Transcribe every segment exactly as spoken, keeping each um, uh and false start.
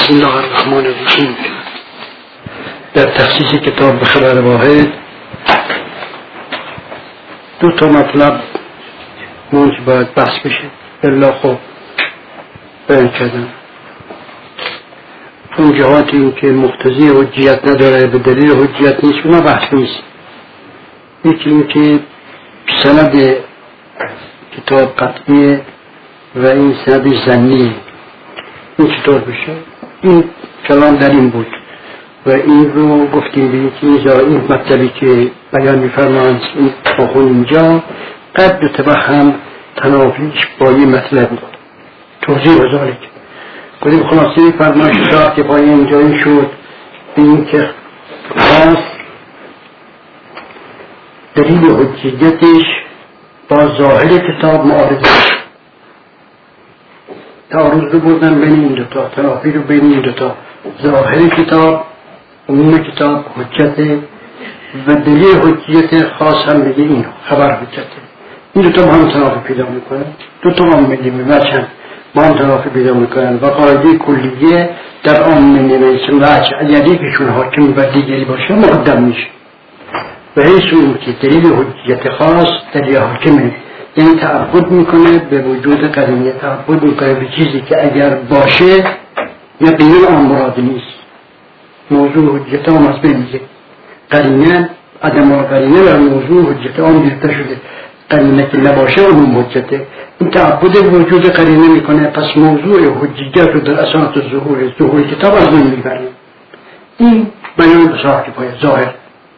بسم الله الرحمن الرحیم. در تخصیص کتاب به خبر واحد دو تا مطلب منج باید بحث بشه. الا خب بیان کردم اون جهاتی این که مقتضی حجیت نداره به دلیل حجیت نیست اون بحث نیست. یکی این که سند کتاب قطعیه و این سند ظنیه، این چطور بشه؟ این کلام در این بود و این رو گفتیم به یکی این مطلبی که بیان می‌فرمایند این خون اینجا قد تبهم تنافیش با این مطلب توضیح و ذالک گفتیم خلاصه فرمایش شاه که با اینجا این شد به این که خاص دلیل حجیتش با ظاهر کتاب معارضه تعارض رو بردن بین این دوتا، تنافی رو بین این دوتا. ظاهر کتاب عموم کتاب حجته و دلیل حجیت خاص هم بگه این خبر حجته. این دوتا با هم تنافی پیدا میکنن، دوتا با هم ملیم وچن با هم تنافی پیدا میکنن و قاعده کلیه در آن منیمیسن وچه اگر یکیشون حاکم و دیگری باشه مقدم میشه و حیث اون که دلیل حجیت خاص دلیل حاکمه، یعنی تعبد میکنه به وجود قرینه، تعبد میکنه به چیزی که اگر باشه یا غیر آن مراد نیست. موضوع حجت هم از بینیه قرینه عدم قرینه و موضوع حجت هم گرفته شده. قرینه که نباشه اون حجته. این تعبد وجود قرینه میکنه، پس موضوع حجیت رو در اساس ظهور ظهور کتاب از بین میبریم. این بیان بساط پای ظاهر.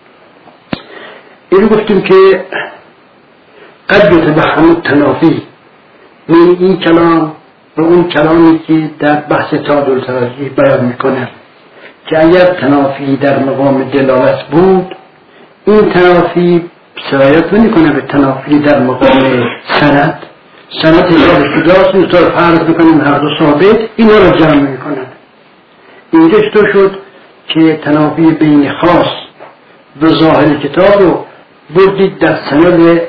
اینو گفتیم که قد یتبهم التنافی من این کلام و اون کلامی که در بحث تعادل ترجیح بیان میکنه که اگر تنافی در مقام دلالت بود این تنافی سرایت نمیکنه به تنافی در مقام سند. سند اجازه شداست این طور فرض میکنیم هر دو ثابت، اینا رو جمع میکنن. اینجا چطور شد که تنافی بین خاص و ظاهر کتاب رو بردید در سند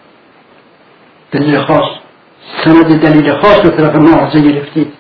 دلیل خاص، سند دلیل خاص رو طرف معاوضه گرفتید.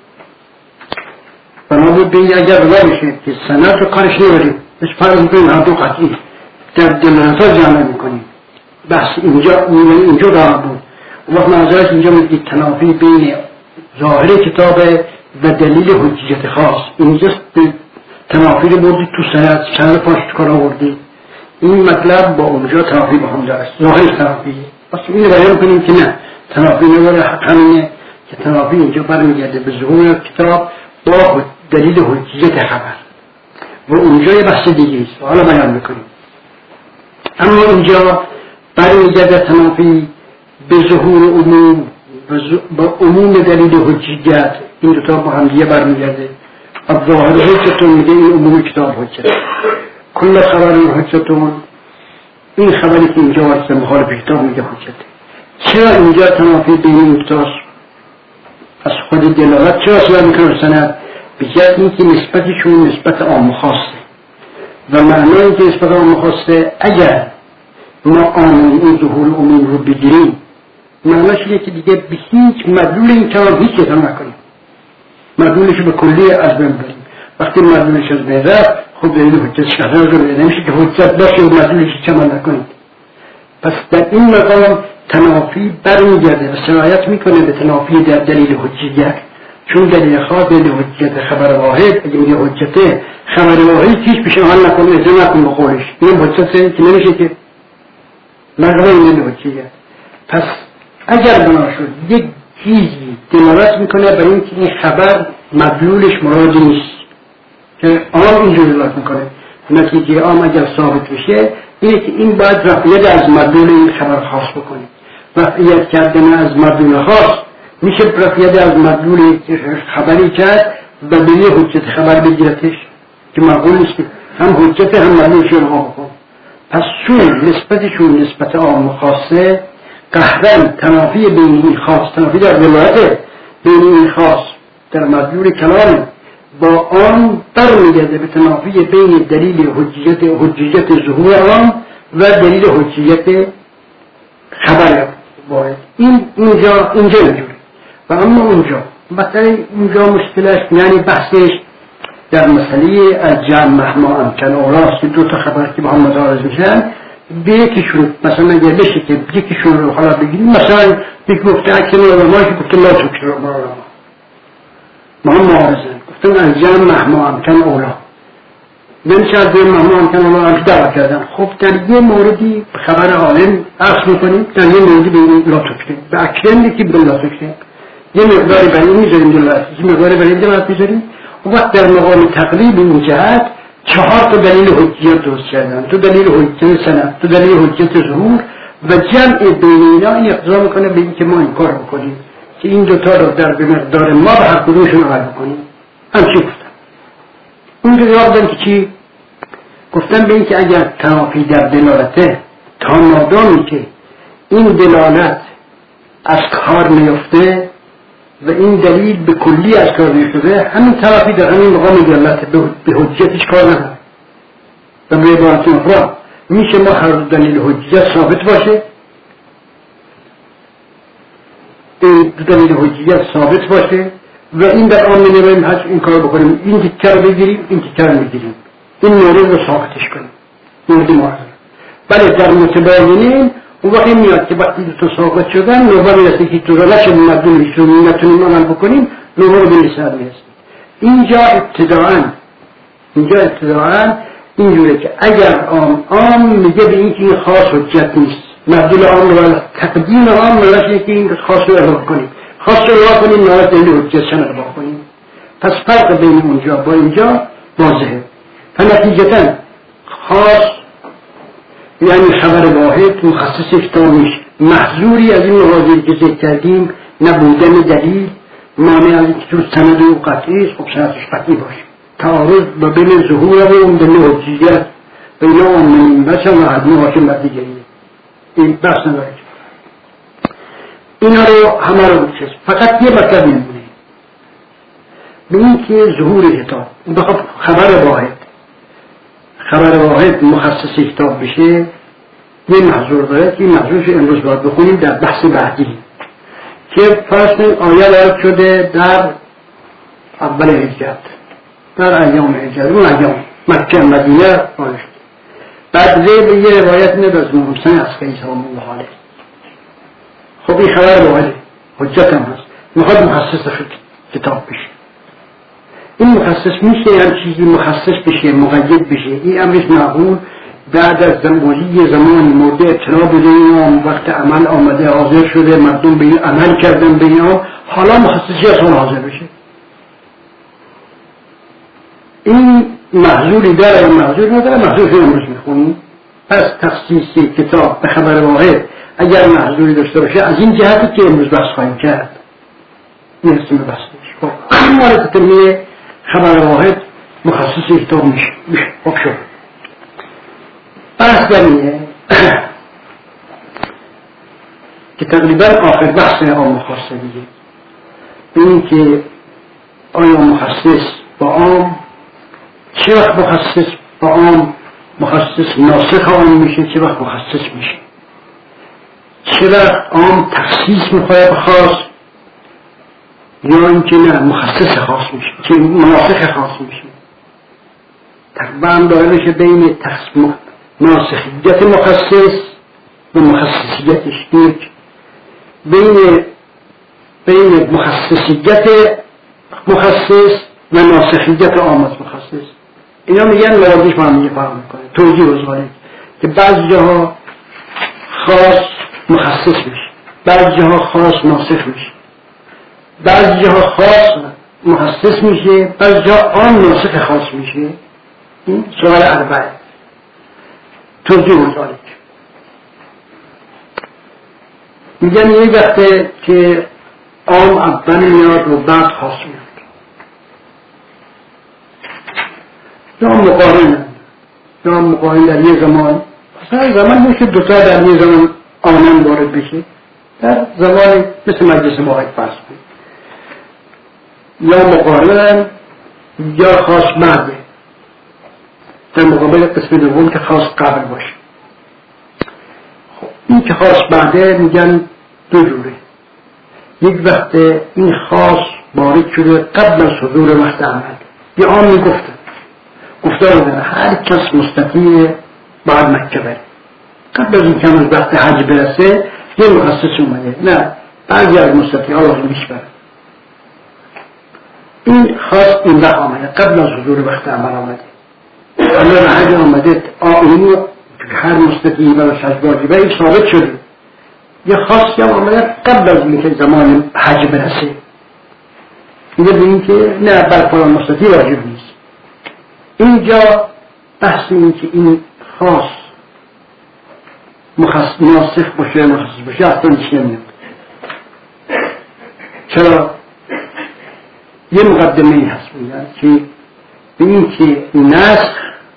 بنابود به اگر بلا میشه که سند رو کارش نبریم بس فرض میکنیم هر دو قطعی در دلالت جمع میکنیم. بحث اینجا اینجا دارم بود وقت نظرش اینجا میگید تنافی بین ظاهر کتاب و دلیل حجیت خاص. اینجا تنافی رو بردید تو سند، سند پاش کار آوردید. این مطلب با اونجا تنافی با هم دارست، ظاهر تنافیه. پس اینو بیان کنیم که نه تنافی نداره، حق همینه که تنافی اینجا برمیگرده به ظهور کتاب با دلیل حجیت خبر و اونجا یه بحث دیگه است حالا بیان میکنیم. اما اینجا برمیگرده تنافی به ظهور عموم با عموم دلیل حجیت، این دوتا با هم دیگه برمیگرده. اب ظاهر حجتون میگه این عموم کتاب حجت، کل خبر حجتون این خبری که اینجا واسه مخالف کتاب میگه حجته. چرا اینجا تنافی بین این دوتاست؟ از خود دلالت چرا سوال میکنه سند؟ بجد این که نسبتشون نسبت عام خاصه و معنی که نسبت عام خاصه اگر ما آمون این ظهور عموم رو بگیریم معنیش اینه که دیگه به هیچ مدلول این کلام هیچ کتاب نکنیم، مدلولش به کلی از بین بریم. وقتی مدلولش از بین رفت خب دلیل حجت شخصا رو نمیشه که حجت باشه و مدلولش چما نکنید. پس در این مقام تنافی برمیگرده و سرایت میکنه به تنافی در دلیل حجیت، چون دلیل خاص دلیل حجیت خبر واحد اگه میگه حجته خبر واحد چیش پیش حال نکنه ازا نکن بخورش این حجته که نمیشه که مقام این دلیل حجیت. پس اگر بنا شد یک چیزی دلالت میکنه برای اینکه این خبر مدلولش مراد نیست که عام اینجوری دلالت میکنه، نتیجه عام اگر ثابت بشه اینه که این باید رفعیت از مدلول این خبر خاص بکنیم. رفعیت کردن از مدلول خاص میشه رفعیت از مدلول خبری کرد و به یه حجت خبر بگیرتش که معقول نیست هم حجت هم مدلولش رو بکن. پس چون نسبتشون نسبت عام خاصه قهرن تنافی بین این خاص، تنافی در ولایت بین این خاص در مدلول کلام با آن برمیگرده به تنافی بین دلیل حجیت حجیت ظهور آن و دلیل حجیت خبر واحد. این اینجا اینجا اینجوری و اما اونجا مثلا اینجا مشکلش یعنی بحثش در مسئله از جمع مهما امکن اولاست که دو تا خبر که با هم متعارض میشن به یکیشون مثلا اگر بشه که یکیشون رو حالا بگیریم مثلا یک گفته اکثر علمایی که گفته لا تکرر علما ما هم معارضن گفتن از جمع مهما امکن اولا نمیشه از جمع مهما امکن اولا هم دعوت کردن. خب در یه موردی خبر عالم عرض میکنیم در یه موردی بگیم لا تکرر به اکرم که بگیم لا تکرر یه مقداری برای این میذاریم دلالت یه مقداری برای این دلالت میذاریم و وقت در مقام تقریب این جهت چهار تا دلیل حجیت درست کردن تو دلیل حجیت سند تو دلیل حجیت ظهور و جمع بین اینا این اقتضا میکنه به این که ما این کار بکنیم که این دوتا رو در به مقدار ما به هر کدومشون عمل بکنیم. همچی گفتن اون که جواب دادن که چی؟ گفتن به این که اگر تنافی در دلالته تا مادامی که این دلالت از کار میفته و این دلیل به کلی از کار میفته همین طرفی در همین مقام دلالت به حجیتش کار نداره و به عبارت اخرى میشه ما هر دلیل حجیت ثابت باشه این دلیل حجیت ثابت باشه و این در آن منیم هست این کار بکنیم این تکر رو بگیریم این تکر رو بگیریم این مورد رو ثابتش کنیم مورد معارضه. بله در متباینین اون وقتی میاد که وقتی دو تا ثابت شدن نوبه میرسه که تو رو نشه مدونیش رو نتونیم عمل بکنیم نوبه رو به سر میرسه. اینجا ابتداعا اینجا ابتداعا اینجوره که اگر عام عام میگه به این که این خاص حجت نیست مدل عام رو تقدیم عام رو که این خاص رو ارائه کنیم خاص رو ارائه کنیم نهایت دلیل حجت شن ارائه کنیم. پس فرق بین اونجا با اینجا واضحه. فنتیجتا خاص یعنی خبر واحد مخصص افتامیش محظوری از این مواضعی که ذکر کردیم نبودن دلیل مانع از اینکه تو سند و قطعی خب سندش قطعی باشه تعارض با بین ظهور و اون دلیل حجیت بین آمنین بچه و حدنه حاکم بر دیگریه این بحث نداره. اینا رو همه رو بچست فقط یه مطلب میمونه به این که ظهور کتاب بخواب خبر واحد خبر واحد مخصص کتاب بشه یه محضور داره که این محضورش امروز باید بخونیم در بحث بعدی که فرض آیه وارد شده در اول هجرت در ایام هجرت اون ایام مکه مدینه وارد شده بعد زیر به یه روایت ندازم محسن عسکری سلام الله علیه. خب این خبر واحد حجت هم هست میخواد مخصص کتاب بشه این مخصص میشه هم چیزی مخصص بشه مقید بشه این امرش معقول بعد از زمانی زمانی مورد اطلاع بوده این وقت عمل آمده حاضر شده مردم به این عمل کردن به این حالا مخصصی از اون حاضر بشه این محضوری داره یا محضوری نداره محضورش رو امروز میخونیم. پس تخصیص کتاب به خبر واحد اگر محضوری داشته باشه از این جهتی که امروز بحث خواهیم کرد میرسیم به بحثش. خب این مورد تنمیه خبر واحد مخصص کتاب میشه خب شد بحث دمیه که تقریبا آخر بحث عام خاصه دیگه این که آیا مخصص با عام چه وقت مخصص با عام مخصص ناسخ عام میشه چه وقت مخصص میشه چه وقت عام تخصیص میخواه خاص یا اینکه نه مخصص خاص میشه که ناسخ خاص میشه تقریبا داره بشه بین ناسخیت مخصص و مخصصیتش یک بین بین مخصصیت مخصص و ناسخیت عامت مخصص اینا میگن موازیش با هم میگه فرق میکنه توجیه وزاره که بعض جاها خاص مخصص میشه بعض جاها خاص ناسخ میشه بعض جاها خاص مخصص میشه بعض جا آن ناسخ خاص میشه. این سوال اربعه توجیه وزاره میگن یه وقته که عام اول میاد و بعد خاص میاد یا مقارنه یا مقارن در یه زمان مثلا زمان میشه دوتا در یه زمان آنان وارد بشه در زمان مثل مجلس واحد فرض بود یا مقارنه یا خاص بعده در مقابل قسم دوم که خاص قبل باشه. خب این که خاص بعده میگن دو جوره یک وقت این خاص وارد شده قبل از حضور وقت عمل یه عامی گفتن گفتار بودن هر کس مستطیع باید مکه بره. قبل از این که از وقت حج برسه یه مخصص اومده نه بعضی از مستطیع ها لازم میش بره. این خاص این وقت آمده قبل از حضور وقت عمل آمده. اما حج آمده آئینی هر مستطیعی براش حج واجبه این ثابت شده. یه خاصی هم آمده قبل از اینکه زمان حج برسه. اینه ببینیم که نه بر فلان مستطیع واجب نیست. اینجا بحث این که این خاص مخصص ناسخ باشه مخصص باشه اصلا هیچ نمیاد. چرا؟ یه مقدمه ای هست میگن که ببین که نسخ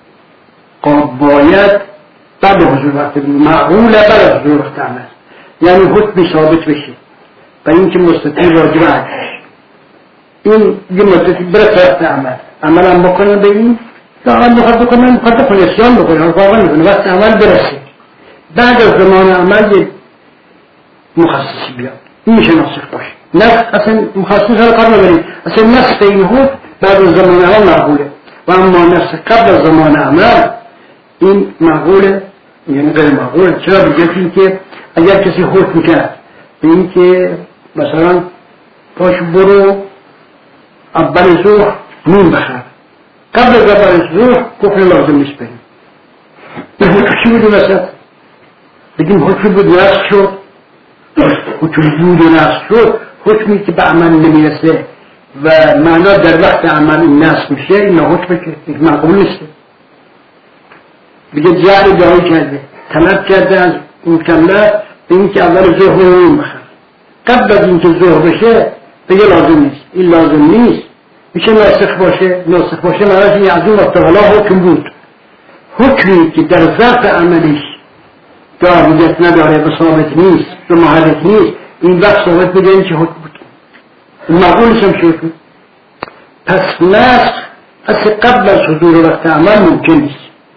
باید بعد حضور وقت معقوله بعد حضور وقت عمل یعنی حکمی ثابت بشه و این که مستطیع واجب عدش این یه مستطیع برس وقت عمل عمل هم بکنه ببین یا عمل بخواد بکنه بخواد بکنه اسیان بکنه واقعا میکنه وقت عمل برسه بعد از زمان عمل یه مخصصی بیاد این میشه ناسخ باشه نسخ اصلا مخصص ها کار نبریم اصلا نسخ این حکم بعد از زمان عمل معقوله و اما نسخ قبل از زمان عمل این معقوله یعنی غیر معقوله. چرا؟ بگید این که اگر کسی حکم کرد به این که مثلا پاش برو اول ظهر نون بخر قبل از اول ظهر کفر لازم نیست بریم این حکم چی بود مثلا بگیم حکم بود نسخ شد حکم بود و نسخ شد حکمی که به عمل نمیرسه و معنا در وقت عمل این نسخ میشه این حکمه که معقول نیست. بگه جعل جایی کرده طلب کرده از مکلف به این که اول ظهر نون بخر قبل از این که ظهر بشه بگه لازم نیست این لازم نیست میشه ناسخ باشه. ناسخ باشه معنیش این از اون وقت حالا حکم بود حکمی که در ظرف عملیش داریت نداره و ثابت نیست و محرک نیست این وقت ثابت بگه این چه حکم بود معقولش هم شد. پس نسخ از قبل از حضور وقت عمل ممکن نیست.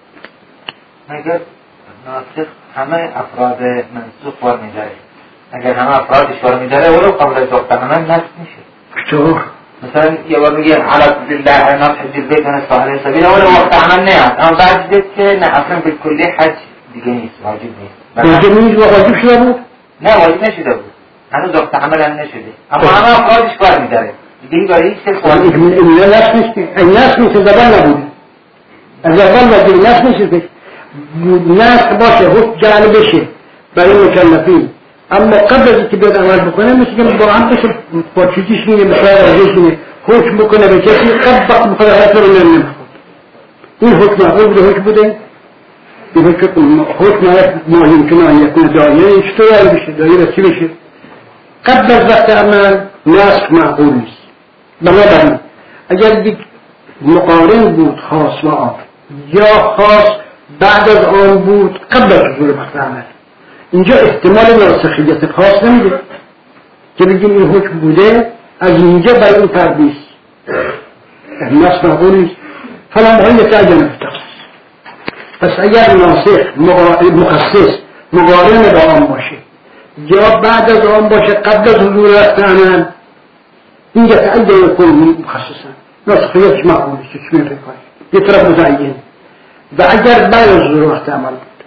اگر ناسخ همه افراد منسوخ بار میداره اگر همه افرادش بار میداره ولو قبل از وقت عمل نسخ میشه. چطور؟ مثلا یه بار میگه علی لله نام حج البیت و صاحب سبیل ولو وقت عمل نیاد اما بعد دید که نه اصلا به کلی حج دیگه نیست واجب نیست. واجب نیست و واجب شده بود؟ نه واجب نشده بود هنوز وقت عمل هم نشده اما همه افرادش بار میداره دیگه برای هیچ کس بار میداره. این نسخ نیست این نسخ نیست زبان نبود از اول واجب نسخ نیست نسخ باشه حکم جعل بشه برای مکلفین اما قبل از اینکه بیاد عمل بکنه مثل که با هم بشه با چیزیش میگه مثلا راجعش میگه حکم بکنه به کسی قبل وقت بخواد حیات رو نمیخواد این حکم معقول بوده حکم بوده این حکم حکم ما یمکنه ان یکون دایره چطور دایره بشه دایره چی بشه قبل از وقت عمل نسخ معقول نیست. بنابراین اگر یک مقارن بود خاص و عام یا خاص بعد از آن بود قبل از حضور وقت عمل اینجا احتمال ناسخیت خاص نمیده که بگیم این حکم بوده از اینجا برای این فرد نیست نسخ معقول نیست فلا محیط اجنه تخصیص. پس اگر ناسخ مخصص مقارن با آن باشه یا بعد از آن باشه قبل از حضور وقت عمل اینجا تعیین یکون مخصصا ناسخیتش معقول نیست چی میفکر یه طرف متعین و اگر بعد از حضور وقت عمل بود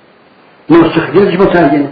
ناسخیتش متعینه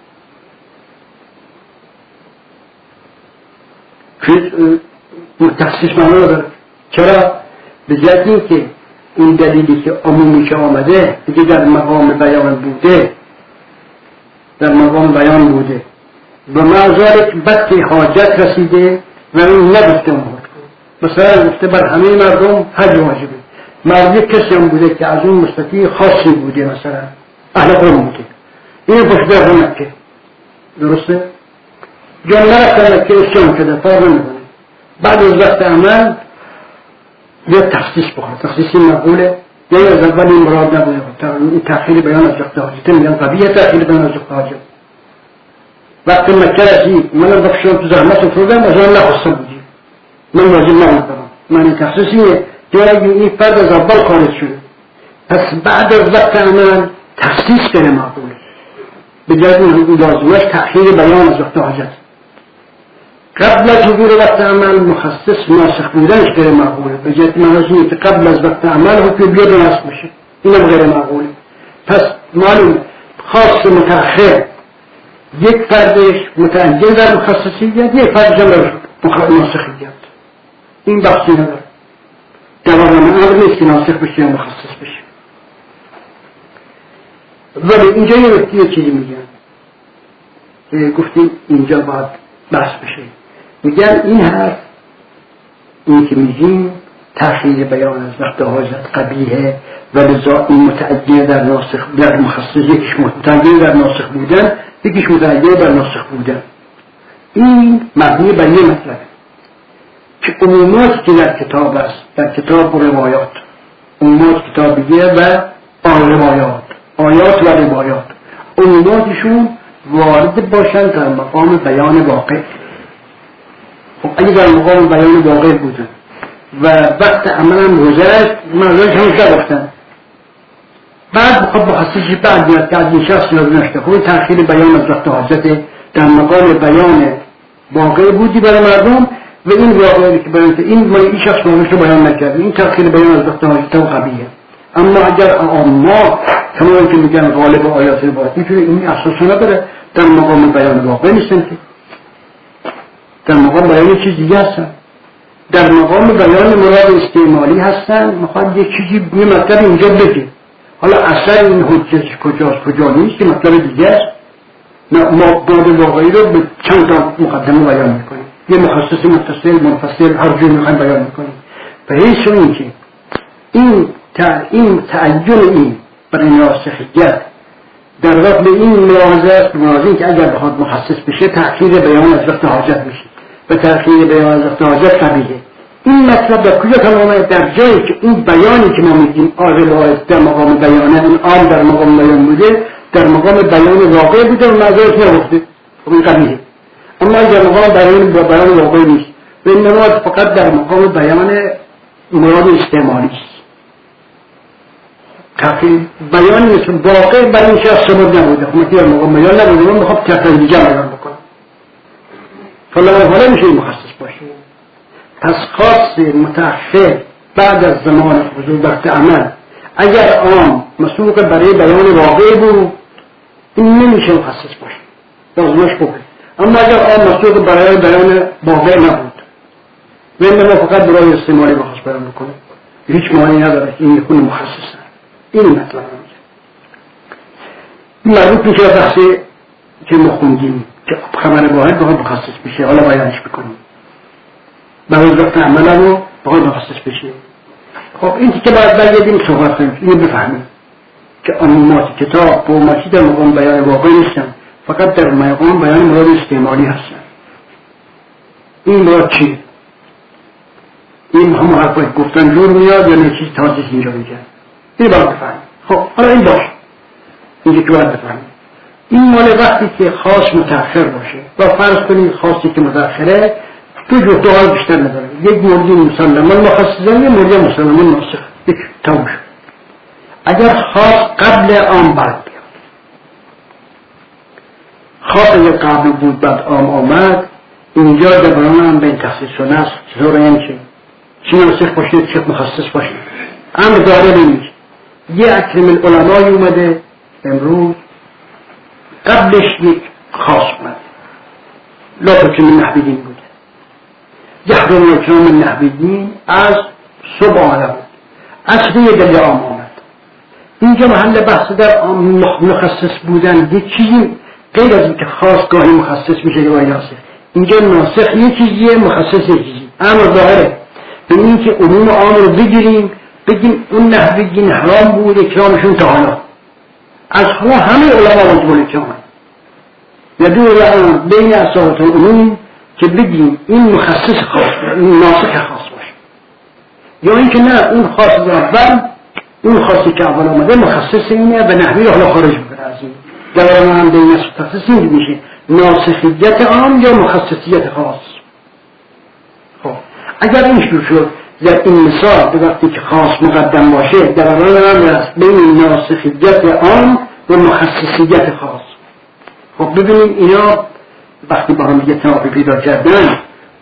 تخصیص معنا داره. چرا؟ به جهت این که این دلیلی که عمومی که آمده دیگه در مقام بیان بوده در مقام بیان بوده و معذارت بدک حاجت رسیده و این نگفته اون مثلا گفته بر همه مردم حج واجبه مرد کسی هم بوده که از اون مستطیع خاصی بوده مثلا اهل قوم بوده این پشت در مکه درسته؟ جان نرفتن مکه اسلام شده فرق نمیکنه بعد از وقت عمل یه تخصیص بخواه تخصیصی مقبوله یا از اول این مراد نبوده این تأخیر بیان از وقت حاجت میگن قبیه تأخیر بیان از وقت حاجت وقت مکه رسید من از وقت شدم تو زحمت افتادم از آن نخواستم بودیم من واجب نمیدارم من این تخصیصیه که این فرد از اول خارج شده پس بعد از وقت عمل تخصیص کنه مقبوله به جای این لازمش تأخیر بیان از وقت حاجت قبل از حضور وقت عمل مخصص ناسخ بودنش غیر معقوله. به جهت مناسبی که قبل از وقت عمل حکم بیاد و نسخ بشه، اینم غیر معقوله. پس معلوم خاص متأخر یک فردش متعین در مخصصیت، یک فردش هم در ناسخیت. این بحثی نداره. دوام امر نیست که ناسخ بشه یا مخصص بشه. ولی اینجا یه وقتی یه چیزی میگن، گفتیم اینجا باید بحث بشه. میگن این حرف، این که میگیم تأخیر بیان از وقت حاجت قبیحه و لذا این متعین در ناسخ در مخصص، یکیش متعین در ناسخ بودن، یکیش متعین در ناسخ بودن. این مبنی بر یه مطلب که عمومات که در کتاب است، در کتاب و روایات، عمومات کتابیه و آن روایات، آیات و روایات، عموماتشون وارد باشن در مقام بیان واقع. خب اگه در مقام بیان واقع بودن و وقت عملم گذشت، مردانش همونش نگفتن، بعد بخواد مخصصی بعد بیاد که از این شخص یاد نشته. خب تأخیر بیان از وقت حاجت در مقام بیان واقع بودی برای مردم و این واقعی که بیان این مالی این شخص مانوش رو بیان نکرد، این تأخیر بیان از وقت حاجت و قبیه. اما اگر اما کمایی که میگن غالب آیات باطنی که این اساسا نداره، در مقام بیان واقع نیستن که، در مقام بیان چیز دیگه هستن، در مقام بیان مراد استعمالی هستن. میخواد یک چیزی یه مطلب اینجا بگه، حالا اثر این حجت کجاست کجا نیست که مطلب دیگه است. ما بعد واقعی رو به چند تا مقدمه بیان میکنیم، یه مخصص متصل منفصل هر جور میخوایم بیان میکنیم. و هیچ این که این این تعین این برای ناسخیت در وقت به این ملاحظه است، ملاحظه که اگر بخواد مخصص بشه تأخیر بیان از وقت حاجت میشه و تأخیر بیان از وقت حاجت قبیله. این مطلب در کجا تمامه؟ در جایی که این بیانی که ما میگیم آقای در مقام بیانه، اون آن در مقام بیان بوده، در مقام بیان واقع بوده و معذرت نگفته، خب این قبیله. اما در مقام بیان با بیان واقع نیست و این نماز فقط در مقام بیان مراد استعمالی است. تأخیر بیان مثل واقع برای این شخص سبب نبوده، خب مثل در مقام بیان نبوده، من بخواب تأخیر دیگه بیان بکنم، فلا حالا میشه مخصص باشه. پس خاص متأخر بعد از زمان حضور وقت عمل اگر آن مسوق برای بیان واقع بود، این نمیشه مخصص باشه، لازمش خوبه. اما اگر آن مسوق برای بیان واقع نبود و اینما فقط برای استعمالی بخواست بیان بکنه، هیچ معنی نداره که این یکون مخصص نه. این مطلب نمیشه. این مربوط میشه بحثی که ما خوندیم که خبر واحد بخواد مخصص بشه، حالا بیانش بکنیم برای وقت عمل رو بخواد مخصص بشه. خب این که باید برگردیم صحبت کنیم، اینو بفهمیم که عمومات کتاب و عموماتی در مقام بیان واقع نیستن، فقط در مقام بیان مراد استعمالی هستن. این مراد چیه؟ این هم حرفای گفتن جور میاد یا نه چیز تازه اینجا میگن؟ این باید بفهمیم. خب حالا این باشه، اینجا که باید بفهمیم این مال وقتی که خاص متأخر باشه و فرض کنید خاصی که متأخره تو جفت حال بیشتر نداره، یک موردی مسلمان مخصصه، یک موردی مسلمان ناسخ، یک تموش. اگر خاص قبل آن بعد بیاد، خاص اگر قبل بود بعد آن آمد، اینجا در برنامه هم به این تخصیص و نسخ چطور این چه چی ناسخ باشه چه مخصص باشه امر داره نمیشه. یه اکرم العلمای اومده امروز قبلش یک خاص اومده، لا تکرم النحویین بوده، یحرم اکرام النحویین از صبح آنه بود، اصلی دل عام آمد. اینجا محل بحث در مخصص بودن یک چیزی غیر از این که خاص گاهی مخصص میشه گاهی ناسخ. اینجا ناسخ یک چیزیه، مخصص یک چیزی. امر ظاهره به این که عموم عام رو بگیریم بگیم اون نحویین حرام بود اکرامشون تا حالا، از حالا همه علما واجب الاکرام ندور الان بین اساطیر عموم که بگیم این مخصص خاص این ناسخ خاص باشه، یا اینکه نه اون خاص اول اون خاصی که اول آمده مخصص اینه و نحوی حالا خارج بکنه از این. در هم بین تخصیص این میشه ناسخیت عام یا مخصصیت خاص. خب اگر این شروع شد در این مثال به وقتی که خاص مقدم باشه در هم هست بین ناسخیت عام و مخصصیت خاص. خب ببینیم اینا وقتی با هم دیگه توافق پیدا کردن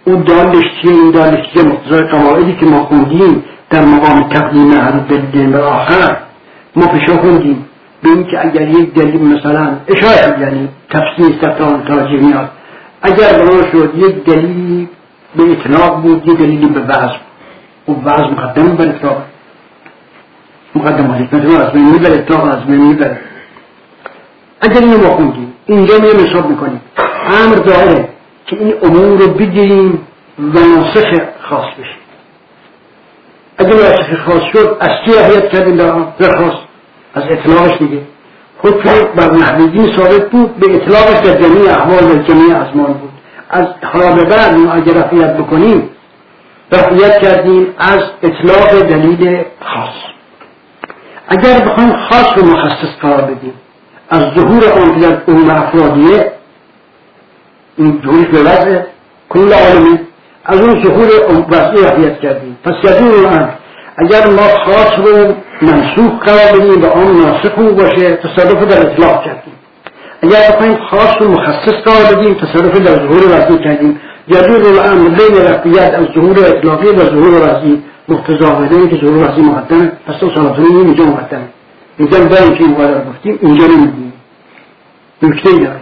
اون دانشی این دانشی مقتضای قواعدی که ما خوندیم در مقام تقدیم هر دل به آخر ما پیشا خوندیم به این که اگر یک دلیل مثلا اشاره یعنی تفسیر ستان تاجی میاد اگر بنا شد یک دلیلی به اطلاق بود یک دلیلی به وضع و وضع مقدم بر اطلاق مقدم حدیث مثلا از بینی بر اطلاق از بینی بر اگر اینو ما خوندیم اینجا میرم حساب میکنیم امر داره که این امور رو بگیریم و ناسخ خاص بشه اگر ناسخ خاص شد از چی احیت کردیم در خاص از اطلاقش دیگه خود که بر نحویدین ثابت بود به اطلاقش در جمعی احوال و جمعی ازمان بود از حالا به بعد اگر رفعیت بکنیم رفعیت کردیم از اطلاق دلیل خاص اگر بخوایم خاص رو مخصص قرار بدیم از ظهور آن در اون افرادیه این ظهورش به وضع کل عالمی از اون ظهور وضعی رفعیت کردیم پس یدور الان اگر ما خاص رو منسوخ قرار بدیم و آن ناسخ رو باشه تصرف در اطلاق کردیم اگر بخوایم خاص رو مخصص قرار بدیم تصرف در ظهور وضعی کردیم یدور الان بین رفعیت از ظهور اطلاقی و ظهور وضعی مقتضا بدیم که ظهور وضعی مقدمه پس اصالتونی اینجا مقدمه اینجا باید که این قدر گفتیم اینجا نمیدیم نکته داره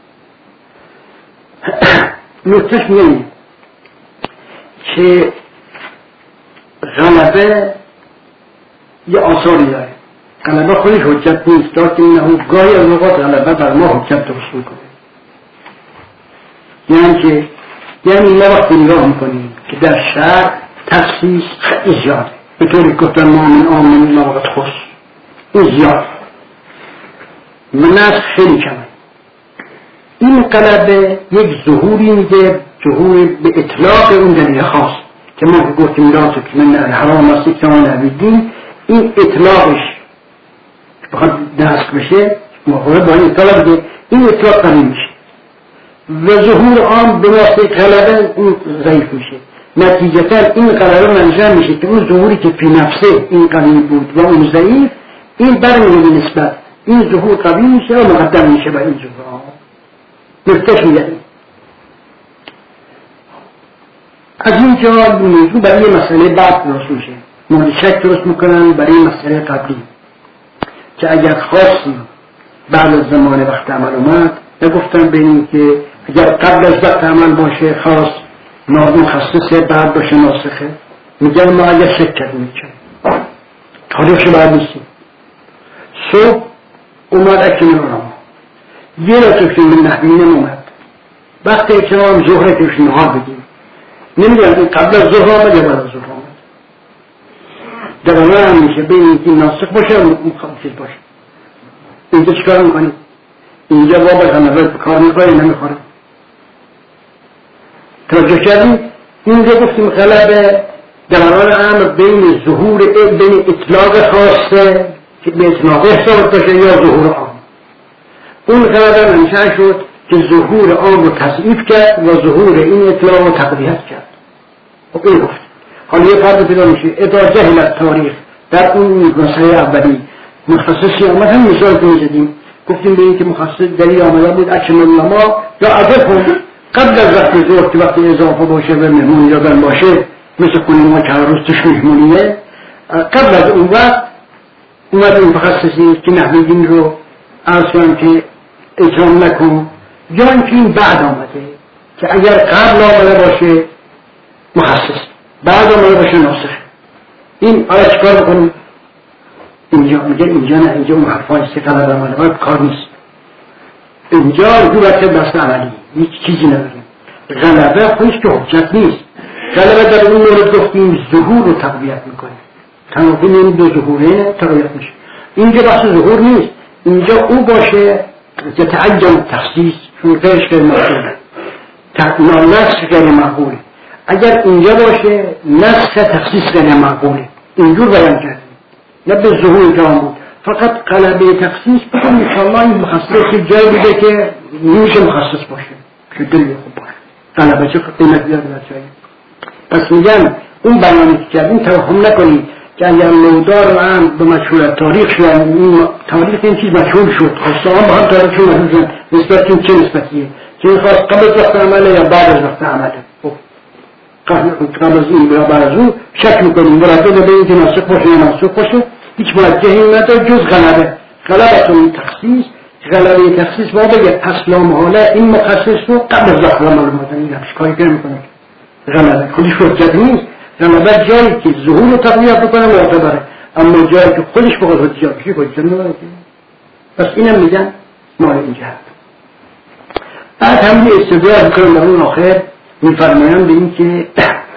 نکتهش میگه که غلبه یه آثاری داره غلبه خودش حجت نیست دارد اینه گاهی از اوقات غلبه بر ما حجت درست میکنه یعنی که یعنی ما وقتی نگاه میکنیم که در شرع تخصیص خیلی زیاده به طوری گفتن ما من آمن ما وقت خوش این زیاد مناسخ خیلی کمه این غلبه یک ظهوری میده ظهور به اطلاق اون دلیل خاص که ما گفتیم لا تکمن حرام است که ما نبیدیم این اطلاقش بخواد نسخ بشه مخوره با این اطلاق بده این اطلاق قوی میشه و ظهور آن به واسطه غلبه اون ضعیف میشه نتیجتا این غلبه منجر میشه که اون ظهوری که فی نفسه این قوی بود و اون ضعیف این برمیگرده نسبت این ظهور قوی میشه و مقدم میشه با این ظهور آن نفتش میگه از اینجا موضوع برای مسئله بعد درست میشه مورد شک درست میکنن برای مسئله قبلی که اگر خاصی بعد از زمان وقت عمل اومد نگفتن بینیم که اگر قبل از وقت عمل باشه خاص مخصصه بعد باشه ناسخه میگن ما اگر شک کردیم چه تاریخش بعد نیستیم صبح اومد اکنون را یه لطفی من نحوینم اومد وقت اکنام ظهر کشی نهار بگیم نمیدونم این قبل از ظهر آمد یا بعد از ظهر آمد دوانه هم میشه بین اینکه ناسخ باشه و مخصص باشه اینجا چکار میکنیم اینجا بابا غلبه کار میخواه نمیخوره توجه کردیم اینجا گفتیم غلبه دوانه امر بین ظهور بین اطلاق خاصه که به اطلاق حساب باشه یا ظهور آن اون غلبه منشأ شد که ظهور آن رو تضعیف کرد و ظهور این اطلاق رو تقویت کرد خب این گفت حالا یه فرد پیدا میشه اذا جهل تاریخ در اون مسئله اولی مخصصی آمد هم مثال که میزدیم گفتیم به این که مخصص دلیل آمده بود اکشن علما یا عدد کن قبل از وقت ظهر که وقت اضافه باشه و مهمون یا بن باشه مثل کنیم ما که هر روز توش مهمونیه قبل از اون وقت اومد این مخصصی که نحویدین رو عرض کنم که اکرام نکن یا اینکه این بعد آمده که اگر قبل آمده باشه مخصص بعد آمده باشه ناسخ این آیا چکار بکنیم اینجا میگه اینجا نه اینجا اون حرفای استقلال عمله باید کار نیست اینجا رو بسته بسته عملی هیچ چیزی نداریم غلبه خودش که حجت نیست غلبه در اون مورد گفتیم ظهور رو تقویت میکنه تناقض این دو ظهوره تقویت میشه اینجا بحث ظهور نیست اینجا او باشه که تعجل تخصیص چون غیرش غیر معقوله نسخ غیر معقوله اگر اینجا باشه نسخ تخصیص غیر معقوله اینجور بیان کرد نه به ظهور جام بود فقط قلبه تخصیص بکن انشاءالله این مخصص جای بوده که میشه مخصص باشه که دلیل خوب باشه قلبه چه قیمت بیاد در جایی پس میگن اون بیانی که کردیم توهم نکنید که اگر نودار هم به مشهور تاریخ شد این تاریخ این چیز مشهور شد خواستان با هم تاریخ شد نسبت این چه نسبتیه که این خواست قبل از وقت عمله یا بعد از وقت عمله قبل از این یا بعد از اون شک میکنیم مردد به این که ناسخ باشه یا منسوخ باشه هیچ موجهی نداره جز غلبه غلبتون تخصیص غلبه تخصیص با بگه پس لا محاله این مخصص رو قبل از ظاهر معلومات این نفش کاری که میکنه غلبه خودش حجت نیست غلبه جایی که ظهور رو تقویت بکنه معتبره اما جایی که خودش بخواد حجت بشه حجت نداره پس اینم میگن مال این جهت بعد هم استدلال میکنم در اون آخر میفرمایند به این که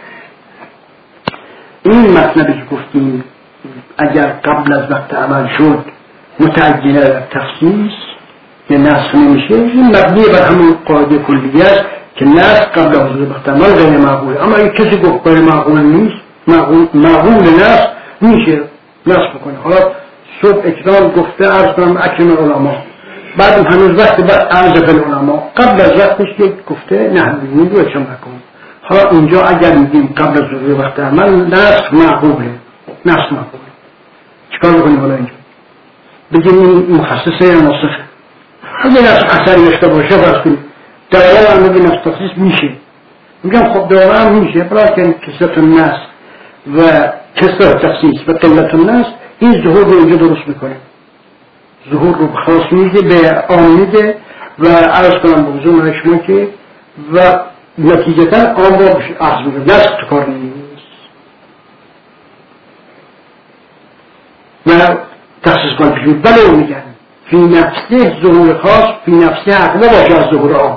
این مطلبی که گفتیم اگر قبل از وقت عمل شد متعجل تخصیص که نسخ نمیشه این مبنی بر همون قاعده کلیه است که نسخ قبل از وقت عمل غیر معقوله اما اگه کسی گفت غیر معقول نیست معقول نسخ میشه نسخ بکنه حالا صبح اکرام گفته عرض کنم اکرم العلماء بعد هنوز وقت بعد عرض به العلماء قبل از وقتش که گفته نه بگیم رو اکرام نکن حالا اینجا اگر میگیم قبل از وقت عمل نسخ معقوله نسخ معقوله چیکار بکنیم حالا اینجا بگیم این مخصصه یا ناسخه اگه نسخ اثری داشته باشه فرض کنیم دقیقا هم بگیم نسخ تخصیص میشه میگم خب دقیقا هم میشه بلکه کثرت النسخ و کثرت تخصیص و قلت النسخ این ظهور رو اینجا درست میکنه ظهور رو خاص میده به آن میده و عرض کنم به حضور من شما که و نتیجتا آن را عرض میده نسخ تو کار نیست و تخصیص کنم پیشون بله میگن فی نفسه ظهور خاص فی نفسه حق نباشه از ظهور آن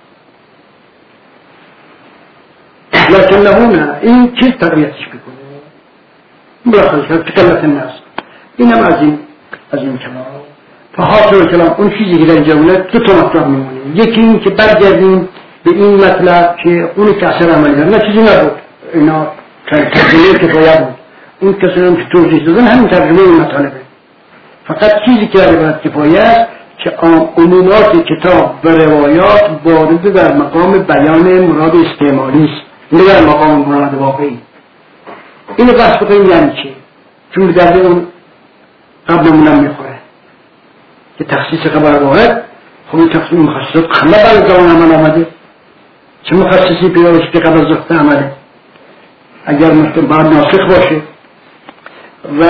لکن نهونه این چیز تقویتش بکنه ملاحظه کرد تقلت الناس اینم از این از این کلام فحاصل کلام اون چیزی که در اینجا بوده دو تا مطلب میمونه یکی این که برگردیم به این مطلب که اونی که اثر عملی داره نه چیزی نبود اینا ترجمه کفایه بود اون کسی هم که توضیح دادن همین ترجمه این مطالبه فقط چیزی که در عبارت کفایه است که عمومات کتاب و روایات وارد در مقام بیان مراد استعمالی است نه در مقام مراد واقعی اینو بحث بکنیم یعنی چی چون در اون قبلمونم میخوره که تخصیص خبر واحد خب این تخصیص مخصصات خمه برای زمان عمل آمده چه مخصصی پیدا باشه که قبل از وقت عمله اگر مثل بعد ناسخ باشه و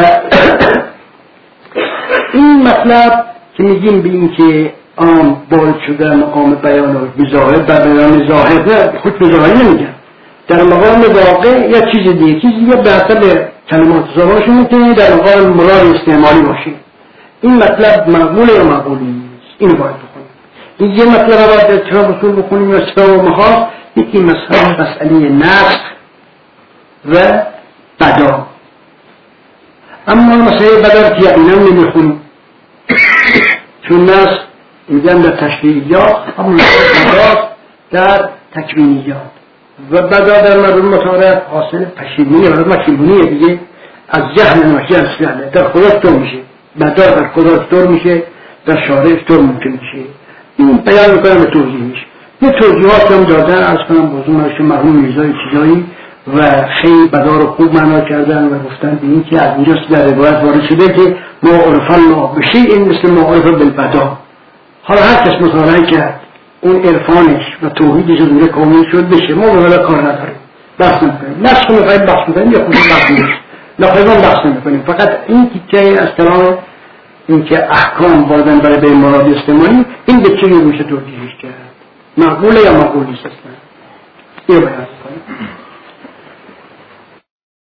این مطلب که میگیم به این که آن بارد شده مقام بیان و بظاهر در بیان ظاهر خود بظاهر نمیگن در مقام واقع یا چیز دیگه چیز دیگه به حسب کلمات زبانشون میتونه در مقام مراد استعمالی باشه این مطلب مقبول یا مقبولی نیست اینو باید بخونیم این یه مطلب رو باید اتفاق بسول بخونیم یا صفا و مخاص یکی مسئله مسئله نسخ و بدا اما مسئله بدا رو که یقینا نمیخونیم چون نسخ میگن در تشریعیات اما بدا در تکوینیات و بدا در مردم مطالعات حاصل پشیمونی و مکیمونی دیگه از جهل نماشی از فعله در خدا چطور میشه بدا در خدا چطور میشه در شارع چطور ممکن میشه این بیان میکنم به توضیح میشه یه توضیحات هم دادن از کنم بازو مرشون مرحوم میزای چیزایی و خیلی بدا رو خوب معنا کردن و گفتن به این که از اینجاست در روایت وارد شده که ما عرفان بشه این مثل ما عرف بالبدا حالا هر کس مطالعه کرد اون عرفانش و توحیدش رو کامل شد بشه ما به کار نداریم بحث نمیکنیم نسخ میخوایم بحث میکنیم یا خودم بحث میکنیم نخواهیم بحث نمیکنیم فقط این تیکه از کلام این که احکام واردن برای به مراد استعمالی این به چه میشه توضیحش کرد مقبوله یا مقبولی است اصلا این بیان کنیم